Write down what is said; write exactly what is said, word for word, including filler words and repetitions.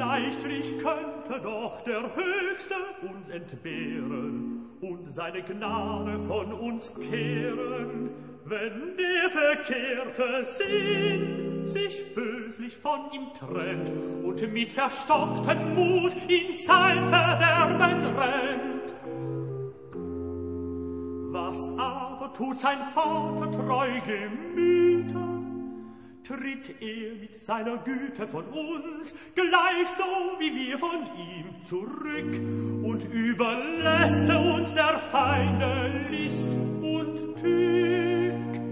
leichtlich könnte doch der Höchste uns entbehren und seine Gnade von uns kehren, wenn der verkehrte Sinn sich böslich von ihm trennt und mit verstocktem Mut in sein Verderben rennt. Was aber tut sein Vater treu Gemüter? Tritt er mit seiner Güte von uns, gleich so wie wir von ihm, zurück und überlässt uns der Feinde List und Tück.